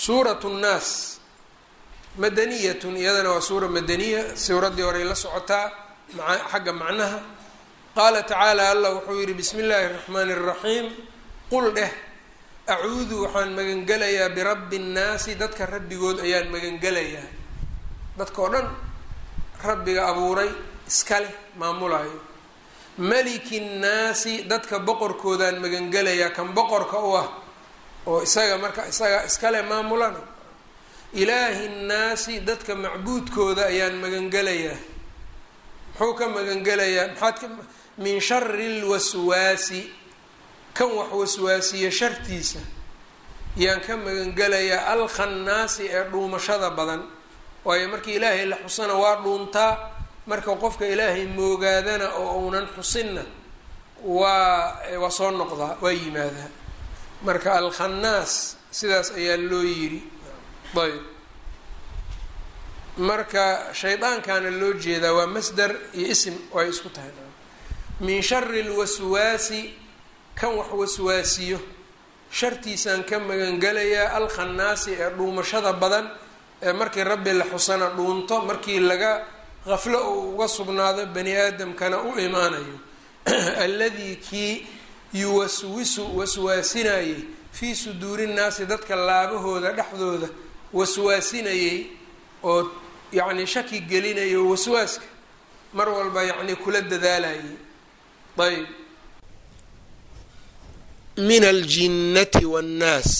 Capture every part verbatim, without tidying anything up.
suuratu nnaas madaniyatun iyadana waa suura madaniya suuraddii horey la socotaa maa xagga macnaha qaala tacaala allah wuxuu yidhi bismi illaahi araxmaani araxiim qul dheh acuudu waxaan magangelayaa birabbi nnaasi dadka rabbigood ayaan magangelayaa dadka oo dhan rabbiga abuuray iska leh maamulaayo maliki nnaasi dadka boqorkoodaan magangelayaa kan boqorka u ah oo isaga marka isaga iskale maamulana ilaahi nnaasi dadka macbuudkooda ayaan magangelayaa muxuu ka magangelayaa maxaad ka min shari lwaswaasi kan wax waswaasiya shartiisa yaan ka magangelayaa alkhannaasi ee dhuumashada badan waayo markii ilaahay la xusana waa dhuuntaa marka qofka ilaahay moogaadana oo uunan xusinna waa waa soo noqdaa waa yimaadaa marka alkhannaas sidaas ayaa loo yidhi ayb marka shaydaankaana loo jeedaa waa masdar iyo ism ay isku tahay min shari lwaswaasi kan wax waswaasiyo shartiisaan ka magangelayaa alkhannaasi ee dhuumashada badan ee markii rabbi la xusana dhuunto markii laga qaflo uu uga sugnaado bani aadamkana u imaanayo alladii kii yuwaswisu waswaasinayey fii suduuri nnaasi dadka laabahooda dhexdooda waswaasinayey oo yacni shaki gelinayo waswaaska mar walba yacni kula dadaalayay ayb min aljinnati waannaas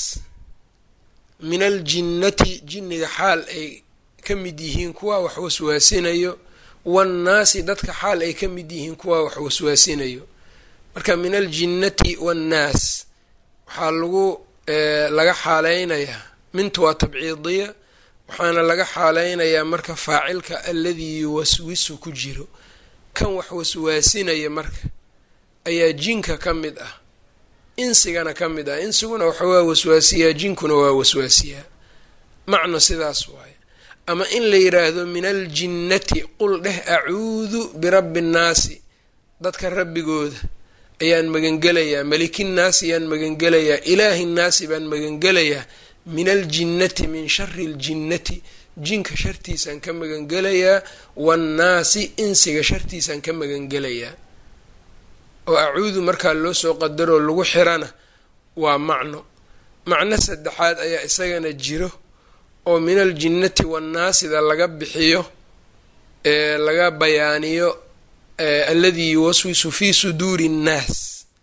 min aljinnati jinniga xaal ay ka mid yihiin kuwa wax waswaasinayo waannaasi dadka xaal ay ka mid yihiin kuwa wax waswaasinayo marka min aljinnati waannaas waxaa lagu laga xaaleynayaa mintu waa tabciidiya waxaana laga xaaleynayaa marka faacilka alladii yuwaswisu ku jiro kan wax waswaasinaya marka ayaa jinka ka mid ah insigana ka mid ah insiguna waxa waa waswaasiyaa jinkuna waa waswaasiyaa macno sidaas waaye ama in la yiraahdo min aljinnati qul dheh acuudu birabbi nnaasi dadka rabbigooda ayaan magangelayaa maliki nnaasi ayaan magangelayaa ilaahi nnaasi baan magangelayaa min aljinnati min shari ljinnati jinka shartiisaan ka magangelayaa waannaasi insiga shartiisaan ka magangelayaa oo acuudu markaa loo soo qadaroo lagu xirana waa macno macno saddexaad ayaa isagana jiro oo min aljinnati waannaasida laga bixiyo ee laga bayaaniyo alladii yuwaswisu fii suduuri nnaas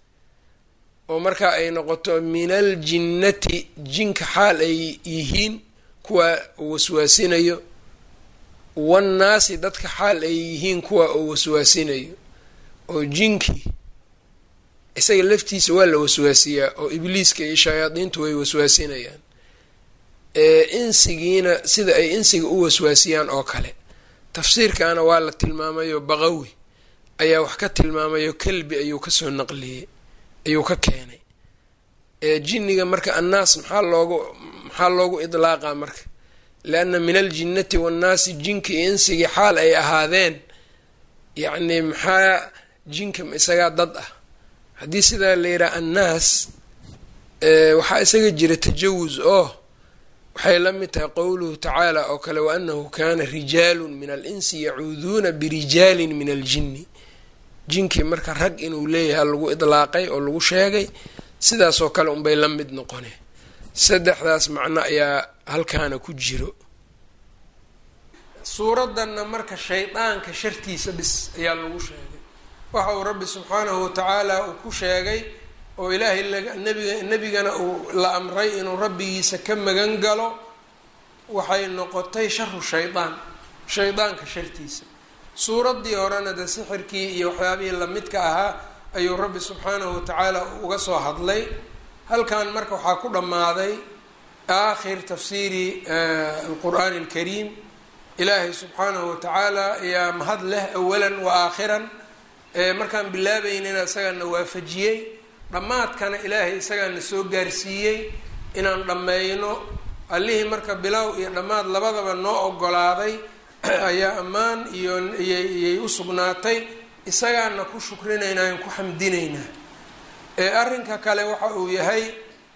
oo markaa ay noqoto min aljinnati jinka xaal ay yihiin kuwa uu waswaasinayo waannaasi dadka xaal ay yihiin kuwa uu waswaasinayo oo jinkii isaga laftiisa waa la waswaasiyaa oo ibliiska iyo shayaadiintu way waswaasinayaan insigiina sida ay insiga u waswaasiyaan oo kale tafsiirkaana waa la tilmaamayo baqawi ayaa wax ka tilmaamayo kalbi ayuu kasoo naqliyey ayuu ka keenay jinniga marka annaas maxaa loogu maxaa loogu idlaaqaa marka lianna min aljinnati waannaasi jinka iyo insigii xaal ay ahaadeen yacni maxaa jinka isagaa dad ah haddii sidaa la yidhaha annaas waxaa isaga jira tajawus oo waxay la mid tahay qowluhu tacaala oo kale waanahu kaana rijaalun min alinsi yacuuduuna birijaalin min aljinni jinkii marka rag inuu leeyahay lagu idlaaqay oo lagu sheegay sidaasoo kale unbay la mid noqone saddexdaas macno ayaa halkaana ku jiro suuraddanna marka shaydaanka shartiisa bis ayaa lagu sheegay waxa uu rabbi subxaanahu watacaala uu ku sheegay oo ilaahay nabiga nebigana uu la amray inuu rabbigiisa ka magan galo waxay noqotay sharu shaydaan shaydaanka shartiisa suuraddii horena de sixirkii iyo waxyaabihii lamidka ahaa ayuu rabbi subxaanahu watacaala uga soo hadlay halkan marka waxaa ku dhammaaday aakhir tafsiiri alqur'aani alkariim ilaahay subxaanahu watacaala ayaa mahad leh awalan wa aakhiran markaan bilaabeynina isagaana waafajiyey dhammaadkana ilaahay isagaana soo gaarsiiyey inaan dhammayno allihii marka bilow iyo dhammaad labadaba noo ogolaaday ayaa ammaan iyo iyay u sugnaatay isagaana ku shukrinaynaa in ku xamdinaynaa ee arrinka kale waxa uu yahay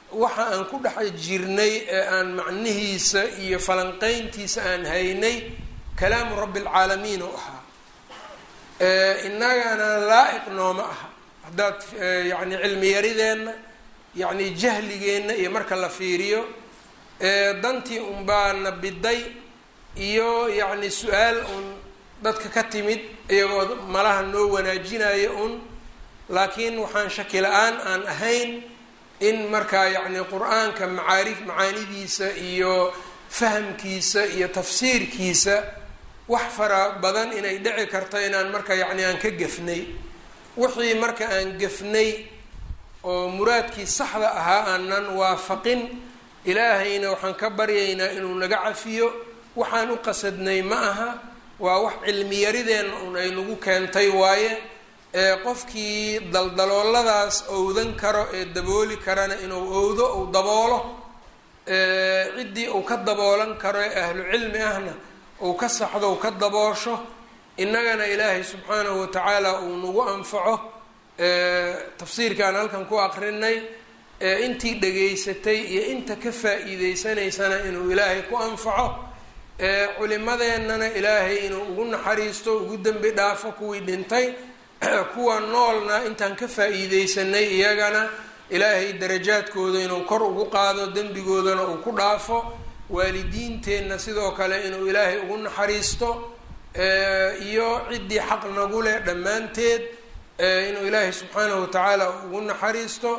waxa aan ku dhex jirnay ee aan macnihiisa iyo falanqeyntiisa aan haynay kalaamu rabbi alcaalamiin oo ahaa innagana laa-iq nooma aha haddaad yacni cilmi yarideenna yacni jahligeenna iyo marka la fiiriyo dantii un baana biday iyo yacni su-aal un dadka ka timid iyagoo malaha noo wanaajinayo un laakiin waxaan shaki la-aan aan ahayn in markaa yacni qur-aanka macaarif macaanidiisa iyo fahamkiisa iyo tafsiirkiisa wax fara badan inay dhici karto inaan marka yacni aan ka gefnay wixii marka aan gefnay oo muraadkii saxda ahaa aanan waafaqin ilaahayna waxaan ka baryaynaa inuu naga cafiyo waxaan u qasadnay ma aha waa wax cilmi yarideenna un ay nagu keentay waaye ee qofkii daldalooladaas owdan karo ee dabooli karana inuu owdo uu daboolo ciddii uu ka daboolan karo ee ahlu cilmi ahna uu ka saxdo uu ka daboosho innagana ilaahay subxaanahu watacaala uu nagu anfaco tafsiirkaan halkan ku aqrinay intii dhegaysatay iyo inta ka faa-iideysanaysana inuu ilaahay ku anfaco culimadeennana ilaahay inuu ugu naxariisto ugu dembi dhaafo kuwii dhintay kuwa noolna intaan ka faa-iideysanay iyagana ilaahay darajaadkooda inuu kor ugu qaado dembigoodana uu ku dhaafo waalidiinteenna sidoo kale inuu ilaahay ugu naxariisto iyo ciddii xaq nagu leh dhammaanteed inuu ilaahay subxaanahu watacaala ugu naxariisto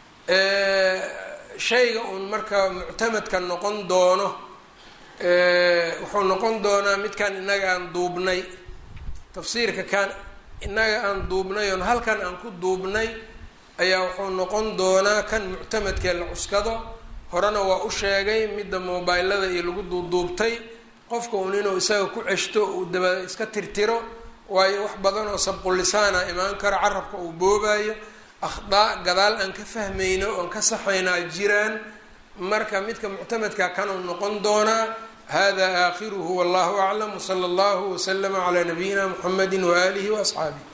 shayga uun marka muctamadka noqon doono wuxuu noqon doonaa midkan innaga aan duubnay tafsiirka kan innaga aan duubnay oon halkan aan ku duubnay ayaa wuxuu noqon doonaa kan muctamadkee la cuskado horena waa u sheegay midda mobaylada iyo lagu duuduubtay qofka uun inuu isaga ku ceshto uu daba iska tirtiro waayo wax badan oo sabqulisaana imaan karo carabka uu boobayo akhdaa gadaal aan ka fahmayno oon ka saxaynaa jiraan marka midka muctamadka kanuu noqon doonaa hada aakhiruhu wallahu aclam wsala allahu waslama calaa nabiyina muxamedi waaalihi waasxaabih